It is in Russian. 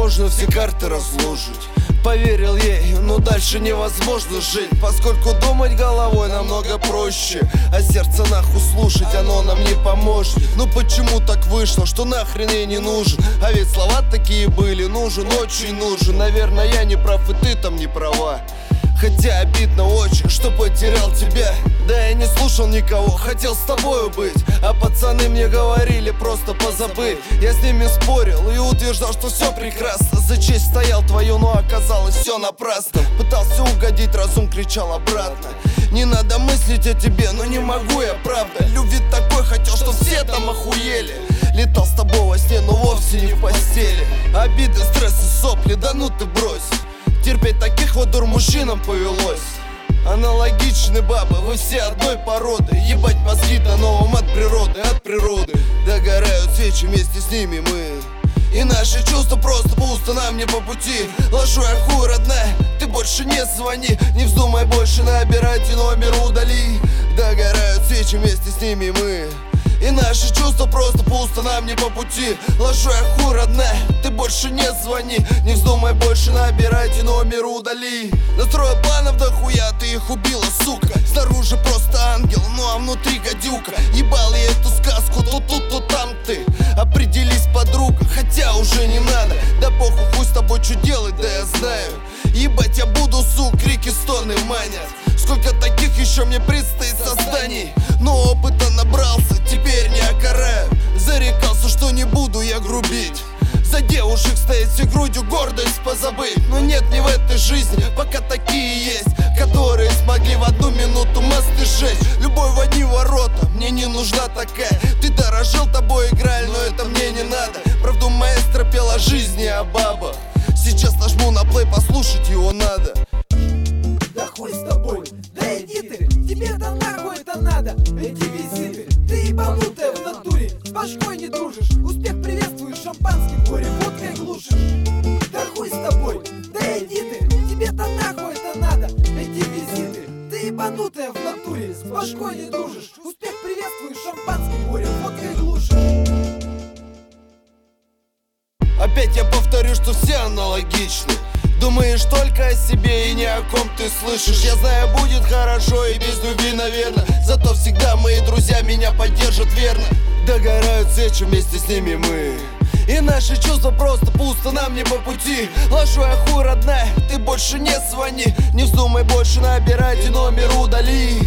можно все карты разложить. Поверил ей, но дальше невозможно жить, поскольку думать головой намного проще, а сердце нахуй слушать оно нам не поможет. Ну почему так вышло, что нахрен ей не нужен? А ведь слова такие были: нужен, очень нужен. Наверное, я не прав и ты там не права. Хотя обидно очень, что потерял тебя. Да я не слушал никого, хотел с тобою быть, а пацаны мне говорили просто позабыть. Я с ними спорил и утверждал, что все прекрасно. За честь стоял твою, но оказалось все напрасно. Пытался угодить, разум кричал обратно: не надо мыслить о тебе, но не могу я, правда. Любви такой хотел, что все там охуели. Летал с тобой во сне, но вовсе не в постели. Обиды, стрессы, сопли, да ну ты брось. Терпеть таких вот дур мужчинам повелось. Аналогичны бабы, вы все одной породы. Ебать мозги дано вам от природы, от природы. Догорают свечи, вместе с ними мы. И наши чувства просто пусто, нам не по пути. Ложу я хуй, родная, ты больше не звони. Не вздумай больше набирать и номер удали. Догорают свечи, вместе с ними мы. И наши чувства просто пусто, нам не по пути. Ложу я хуй, родная, ты больше не звони. Не вздумай больше набирать и номер удали. Настрою планов дохуя, ты их убила, сука. Снаружи просто ангел, ну а внутри гадюка. Ебал я эту сказку, то тут, то там ты. Определись, подруга, хотя уже не надо. Да похуй, хуй с тобой, что делать, да я знаю. Ебать я буду, сук, крики, стоны манят. Сколько таких еще мне предстоит созданий. Но опыта набрался, теперь не окараю. Зарекался, что не буду я грубить. За девушек стоять всей грудью, гордость позабыть. Но нет, не в этой жизни, пока такие есть, которые смогли в одну минуту мосты сжечь. Любовь в одни ворота, мне не нужна такая. Ты дорожил, тобой играли, но это мне не надо. Правду маэстро пел о жизни, о бабах. Сейчас нажму на плей, послушать его надо. Да хуй с тобой, да иди ты, тебе-то нахуй это надо. Эти визиты, ты ебанутая в натуре, с башкой не дружишь. Успех приветствуешь шампанским, горе водкой глушишь. Да хуй с тобой, да иди ты, тебе-то нахуй это надо. Эти визиты, ты ебанутая в натуре, с башкой не дружишь. Успех приветствуешь шампанским, горе водкой глушишь. Опять я повторю, что все аналогичны. Думаешь только о себе и ни о ком ты слышишь. Я знаю, будет хорошо и без любви, наверное. Зато всегда мои друзья меня поддержат верно. Догорают свечи, вместе с ними мы. И наши чувства просто пусто, нам не по пути. Ложу я хуй, родная, ты больше не звони. Не вздумай больше набирать и номер удали.